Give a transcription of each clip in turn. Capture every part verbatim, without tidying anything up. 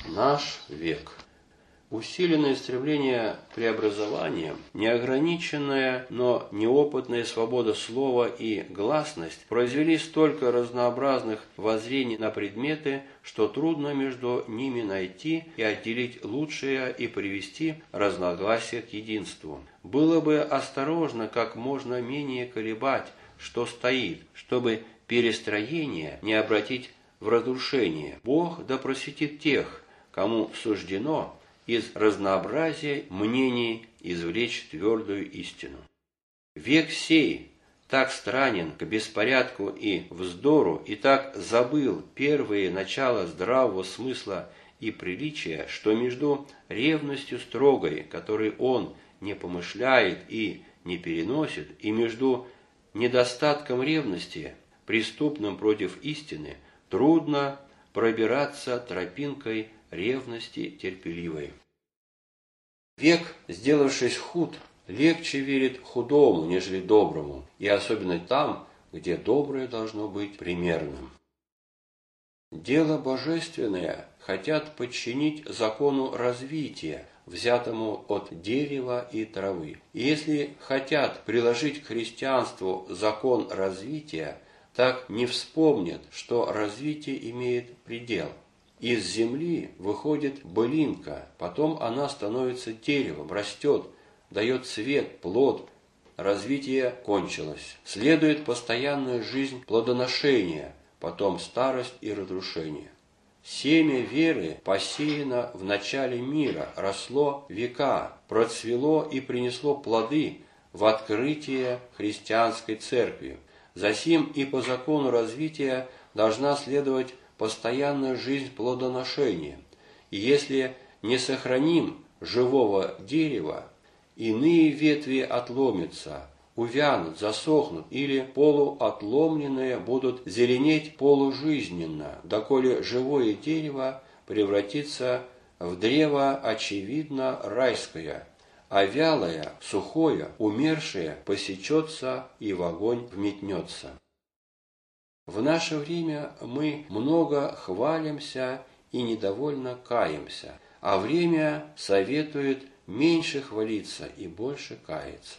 Наш век. Усиленное стремление к преобразованиям, неограниченная, но неопытная свобода слова и гласность произвели столько разнообразных воззрений на предметы, что трудно между ними найти и отделить лучшее и привести разногласия к единству. Было бы осторожно как можно менее колебать, что стоит, чтобы перестроение не обратить в разрушение. Бог да просветит тех, кому суждено из разнообразия мнений извлечь твердую истину. Век сей так странен к беспорядку и вздору, и так забыл первые начала здравого смысла и приличия, что между ревностью строгой, которой он не помышляет и не переносит, и между недостатком ревности, преступным против истины, трудно пробираться тропинкой ревности терпеливой. Век, сделавшись худ, легче верит худому, нежели доброму, и особенно там, где доброе должно быть примерным. Дело божественное хотят подчинить закону развития, взятому от дерева и травы. И если хотят приложить к христианству закон развития, так не вспомнят, что развитие имеет предел. Из земли выходит былинка, потом она становится деревом, растет, дает цвет, плод. Развитие кончилось. Следует постоянная жизнь плодоношения, потом старость и разрушение. Семя веры посеяно в начале мира, росло века, процвело и принесло плоды в открытие христианской церкви. Засим и по закону развития должна следовать постоянная жизнь плодоношения. И если не сохраним живого дерева, иные ветви отломятся, увянут, засохнут или полуотломленные будут зеленеть полужизненно, доколе живое дерево превратится в древо очевидно райское, а вялое, сухое, умершее посечется и в огонь вметнется. В наше время мы много хвалимся и недовольно каемся, а время советует меньше хвалиться и больше каяться.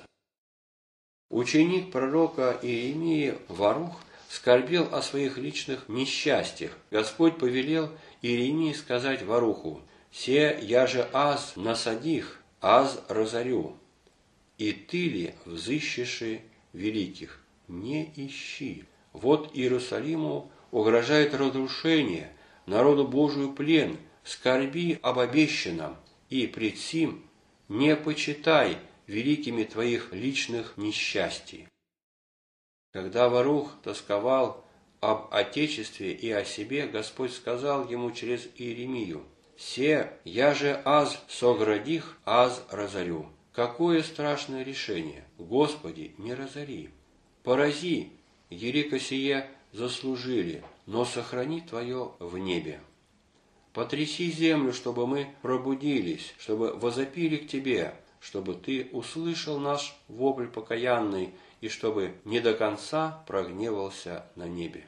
Ученик пророка Иеремии Варух скорбел о своих личных несчастьях. Господь повелел Иеремии сказать Варуху: «Се я же аз насадих, аз разорю, и ты ли взыщешь великих? Не ищи». Вот Иерусалиму угрожает разрушение, народу Божию плен, скорби об обещанном, и пред сим не почитай великими твоих личных несчастий. Когда Варух тосковал об Отечестве и о себе, Господь сказал ему через Иеремию: «Се я же аз соградих, аз разорю». Какое страшное решение! Господи, не разори. Порази, елико сие заслужили, но сохрани Твое в небе. Потряси землю, чтобы мы пробудились, чтобы возопили к Тебе, чтобы Ты услышал наш вопль покаянный и чтобы не до конца прогневался на небе.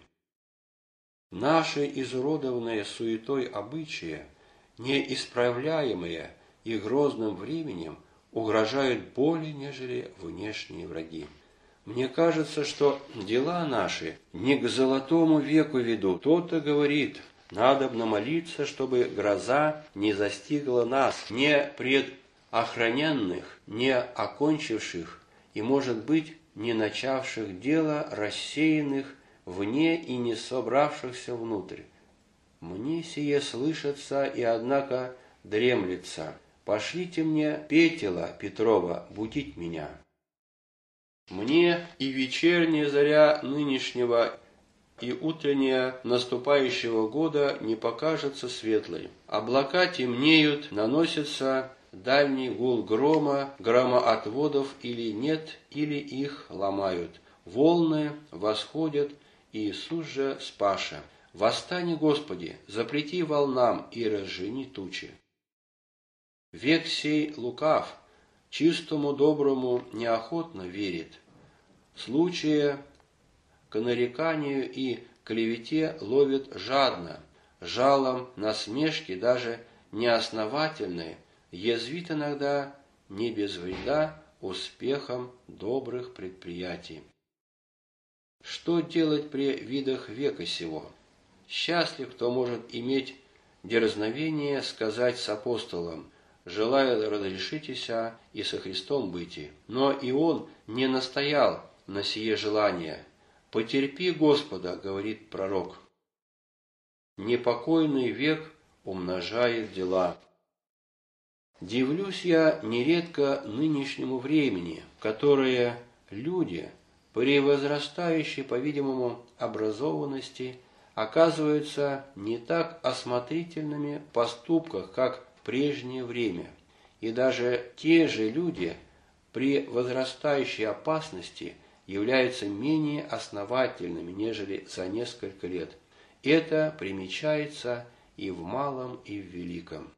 Наши изуродованные суетой обычаи, неисправляемые и грозным временем, угрожают более, нежели внешние враги. Мне кажется, что дела наши не к золотому веку ведут. Кто-то говорит: надобно молиться, чтобы гроза не застигла нас, не предохраненных, не окончивших и, может быть, не начавших дело, рассеянных вне и не собравшихся внутрь. Мне сие слышится и, однако, дремлется. Пошлите мне Петела Петрова будить меня. Мне и вечерняя заря нынешнего, и утренняя наступающего года не покажется светлой. Облака темнеют, наносится дальний гул грома, громоотводов или нет, или их ломают. Волны восходят, и Иисус же спаша. Восстань, Господи, запрети волнам и разжени тучи. Век сей лукав, чистому доброму неохотно верит. Случая к нареканию и клевете ловит жадно, жалом насмешки, даже неосновательные, язвит иногда не без вреда успехом добрых предприятий. Что делать при видах века сего? Счастлив, кто может иметь дерзновение сказать с апостолом: «Желаю разрешитеся и со Христом быти». Но и он не настоял на сие желание. «Потерпи Господа», — говорит пророк. Непокойный век умножает дела. Дивлюсь я нередко нынешнему времени, в которое люди при возрастающей, по-видимому, образованности оказываются не так осмотрительными в поступках, как в прежнее время. И даже те же люди при возрастающей опасности являются менее основательными, нежели за несколько лет. Это примечается и в малом, и в великом.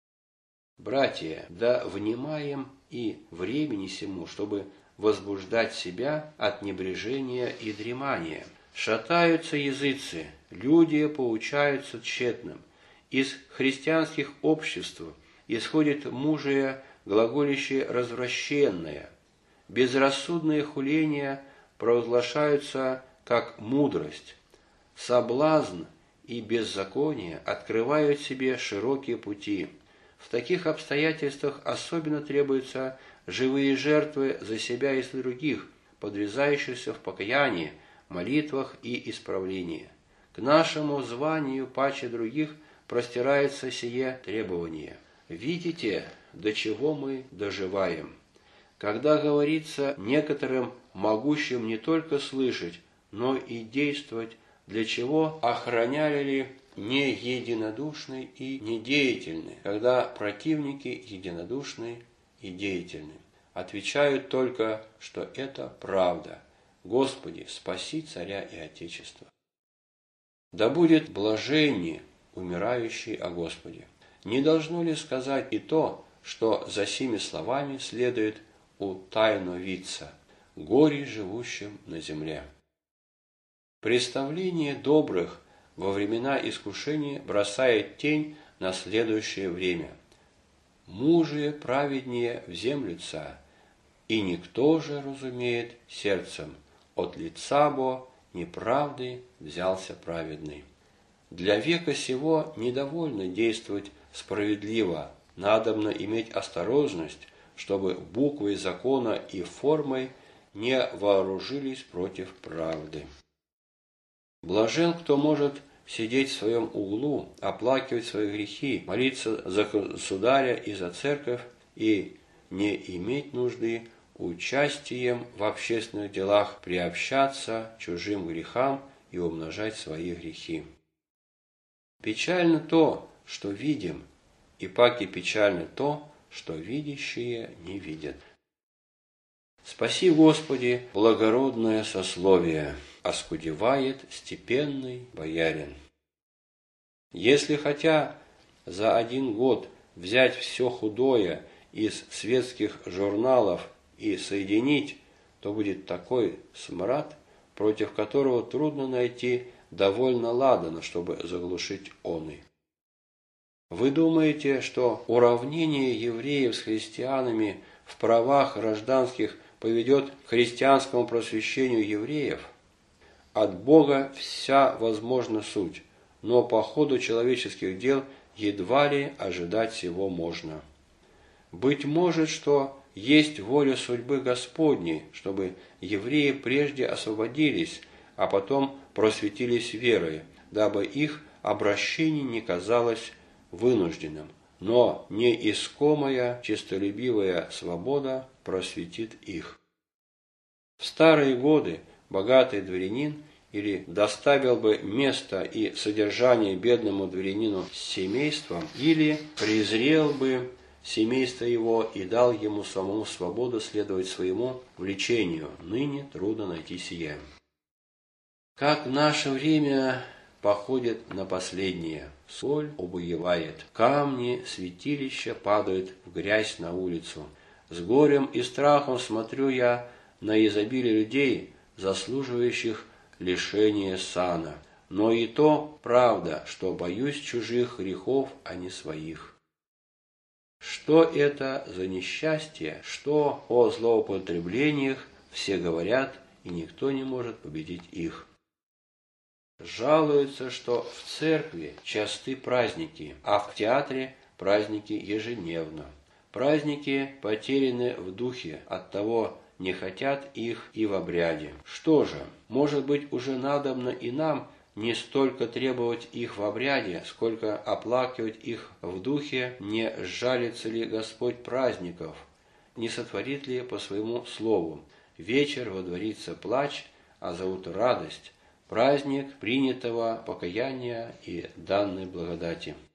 Братья, да внимаем и времени сему, чтобы возбуждать себя от небрежения и дремания. Шатаются языцы, люди поучаются тщетным. Из христианских обществ исходит мужие, глаголище развращенное. Безрассудные хуления провозглашаются как мудрость. Соблазн и беззаконие открывают себе широкие пути. В таких обстоятельствах особенно требуются живые жертвы за себя и за других, подвязающихся в покаянии, молитвах и исправлении. К нашему званию паче других простирается сие требование. Видите, до чего мы доживаем? Когда говорится некоторым могущим не только слышать, но и действовать, для чего охраняли ли не единодушны и недеятельны, когда противники единодушны и деятельны? Отвечают только, что это правда. Господи, спаси царя и отечество. Да будет блаженнее умирающий о Господе. Не должно ли сказать и то, что за сими словами следует утайновиться: горе живущим на земле? Представление добрых во времена искушения бросает тень на следующее время. Мужи праведнее вземлются, и никто же разумеет сердцем: от лица бо неправды взялся праведный. Для века сего недовольно действовать справедливо, надобно иметь осторожность, чтобы буквой закона и формой не вооружились против правды. Блажен, кто может сидеть в своем углу, оплакивать свои грехи, молиться за государя и за церковь и не иметь нужды участием в общественных делах приобщаться чужим грехам и умножать свои грехи. Печально то, что видим, и паки печально то, что видящие не видят. Спаси, Господи, благородное сословие, оскудевает степенный боярин. Если хотя за один год взять все худое из светских журналов и соединить, то будет такой смрад, против которого трудно найти довольно ладана, чтобы заглушить оный. Вы думаете, что уравнение евреев с христианами в правах гражданских поведет к христианскому просвещению евреев? От Бога вся возможна суть, но по ходу человеческих дел едва ли ожидать сего можно. Быть может, что есть воля судьбы Господней, чтобы евреи прежде освободились, а потом просветились верой, дабы их обращение не казалось вынужденным, но неискомая честолюбивая свобода просветит их. В старые годы богатый дворянин или доставил бы место и содержание бедному дворянину с семейством, или презрел бы семейство его и дал ему самому свободу следовать своему влечению. Ныне трудно найти сие. Как наше время походит на последнее. Соль убоевает, камни святилища падают в грязь на улицу. С горем и страхом смотрю я на изобилие людей, заслуживающих лишения сана. но и то правда, что боюсь чужих грехов, а не своих. Что это за несчастье, что о злоупотреблениях все говорят, и никто не может победить их. Жалуются, что в церкви часты праздники, а в театре праздники ежедневно. Праздники потеряны в духе, оттого не хотят их и в обряде. Что же, может быть, уже надобно и нам не столько требовать их в обряде, сколько оплакивать их в духе, не сжалится ли Господь праздников, не сотворит ли по своему слову. Вечер водворится плач, а за утро радость, праздник принятого покаяния и данной благодати.